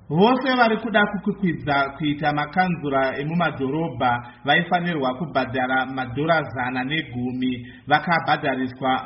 Vose vari kuda kukwidza kuita makanzura emumadhorobha vaifanirwa kubhadhara $110 vakabhadhariswa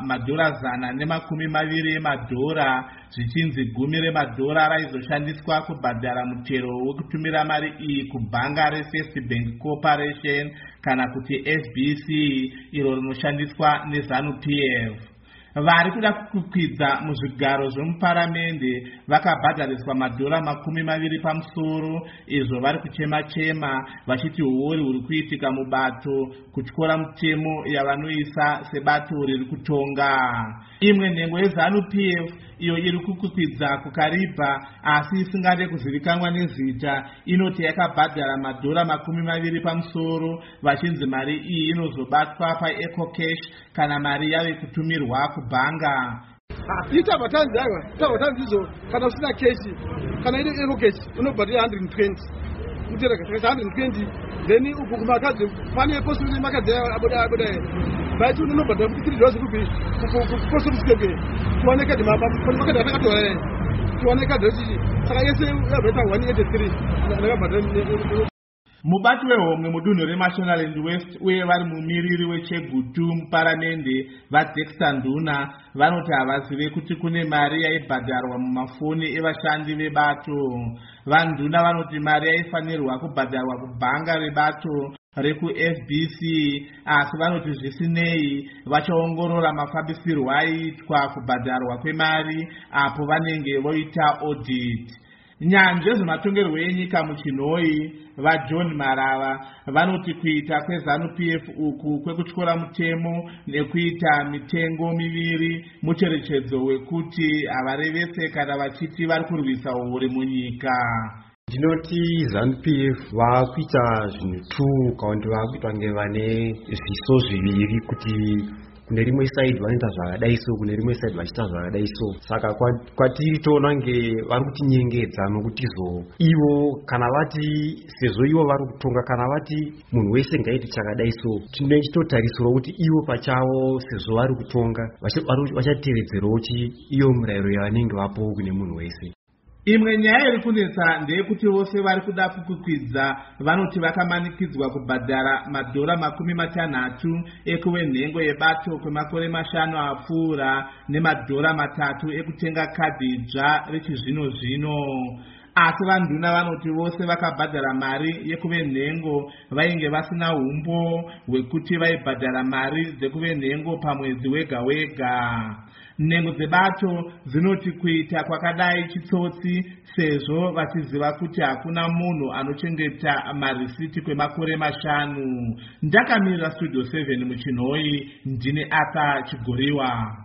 $120 emadhora, zvichinzi $10 raizoshandiswa kubhadhara mutero wekutumira mari iyi kubhanga reFirst Bank Corporation kana kuti FBC, iro rinoshandiswa neZANU-PF. Vari kuda kukwidza muzvigaro zvemuparamende vakabhadhariswa $20 pamusoro, izvo vari kuchema-chema vachiti huori huri kuitika mubato kutyora mutemo yavanoisa sebato riri kutonga. Imwe nhengo yeZANU-PF iyo iri kukwidza kukaribha asi isingade kuzivikanwa nezita inoti yakabhadhara $20 pamusoro, vachinzi mari iyi inozobatwa paEcocash kana mari yave kutumirwa kubhanga. Itabatanzi izo kana usina keshi kana ile Ecocash unobhadhara 120 kutereka 120 then ukukumakazi pane possible makadzi aboda baiti unobhadhara $3 kubi kuposomsike kuoneka dimaba makadzi atakatora kuoneka doti saka yese yabeta 183 nakabhadhara. Mubati wehomwe mudunhu reMashonaland West uye vari mumiriri weChegutu muparamende vaDexter Nduna vanoti havazive kuti kune mari yaibhadharwa mumafoni evashandi vebato. VaNduna vanoti mari yaifanirwa kubhadharwa kubhanga rebato rekuFBC, asi vanoti zvisinei vachaongorora mafambisirwo aiitwa kubhadharwa kwemari apo vanenge voita audit. Nyanzvi zvematongerwo enyika muchinhoi vaJohn Marava vanoti kuita kweZANU-PF uku kwekutyora mutemo nekuita mitengo miviri mucherechedzo wekuti havarevese kana vachiti vari kurwisa uhure munyika. Ndinoti ZANU-PF vakuita zvinhu tu kaundi vakuita nge vane zviso zviviri, kuti kune rimwe side vanoita zvakadai so, kune rimwe side vachiita zvakadai so. Saka kwatiri toona nge vari kutinyengedza nokuti ivo kana vati sezvo ivo vari kutonga kana vati munhu wese ngaiti chakadai so, tine chitotarisiro kuti ivo pachavo sezvo vari kutonga vachatevedzerawo iyo murayiro yavanenge vapo kune munhu wese. Imwe nyaya iri kunetsa ndeyekuti vose vari kuda kukwidza vanoti vakamanikidzwa kubhadhara $60 ekuve nhengo yebato kwemakore 5 apfuura ne$3 ekutenga kadhi dzva rechizvino-zvino. Asi vaNduna vanoti vose vakabhadhara mari yekuve nhengo vainge vasina umbo hwekuti vaibhadhara mari dzekuve nhengo pamwedzi wega-wega. Nhengo dzebato dzinoti kuita kwakadai chitsotsi sezvo vachiziva kuti hakuna munhu anochengeta marisiti kwemakore 5. Ndakamirira Studio 7 muchinhoi, ndine Arthur Chigoriwa.